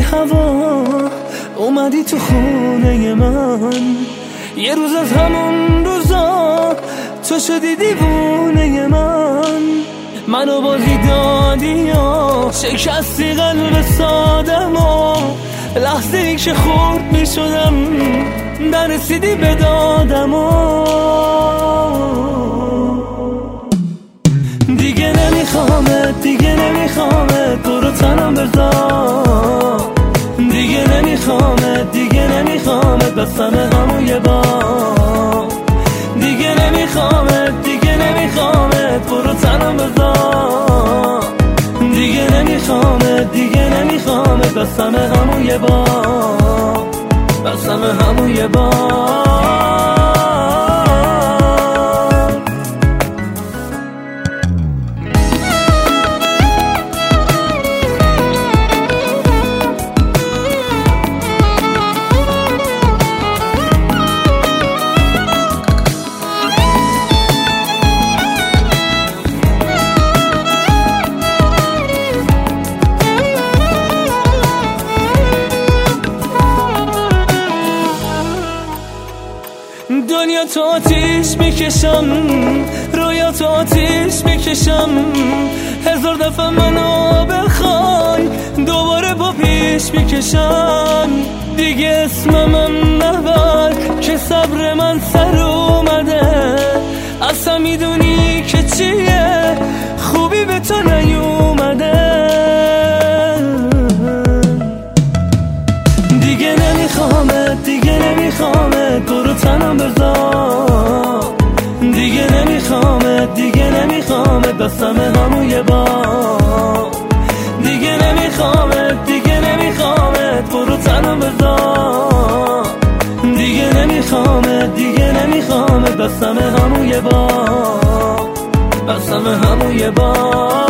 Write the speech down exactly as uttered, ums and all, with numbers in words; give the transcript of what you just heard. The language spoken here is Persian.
هوا اومدی تو خونه من، یه روز از همون روزا تو شدی دیوونه من. منو بازی دادی یا شکستی قلب سادم و لحظه ای که خورد می شدم نرسیدی به دادم و دیگه نمیخوامت، دیگه نمیخوامت، برو تنم بذار. دیگه نمیخوامت، دیگه نمیخوامت، بسم همون یه بار. دیگه نمیخوامت، دیگه نمیخوامت، برو تنم بذار. دیگه نمیخوامت، دیگه نمیخوامت، بسم همون یه بار، بسم همون یه بار. دنیا تو آتیش میکشم، رویا تو آتیش میکشم. هزار دفعه منو بخوای دوباره با پیش میکشم. دیگه اسمم نبر که صبر من سر اومده. اصلا میدونی که چیه خوبی به تو نیومده. دیگه نمیخوامت، دیگه نمیخوامت، برو تنم بذار. دیگه نمیخوامت، دیگه نمیخوامت، بسم همون یه بار. دیگه نمیخوامت، دیگه نمیخوامت، برو تنم بذار. دیگه نمیخوامت، دیگه نمیخوامت، بسم همون یه بار، بسم همون یه بار.